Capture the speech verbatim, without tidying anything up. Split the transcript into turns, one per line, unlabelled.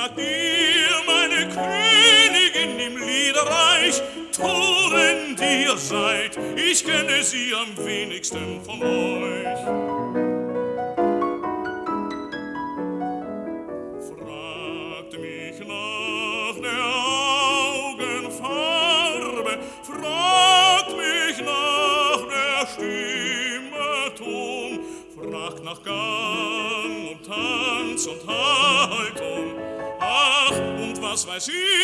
Sagt ihr, meine Königin im Liederreich, Toren, die ihr seid, ich kenne sie am wenigsten von euch. Fragt mich nach der Augenfarbe, fragt mich nach der Stimme Ton, fragt nach Gang und Tanz und Haltung. Ach, und was weiß ich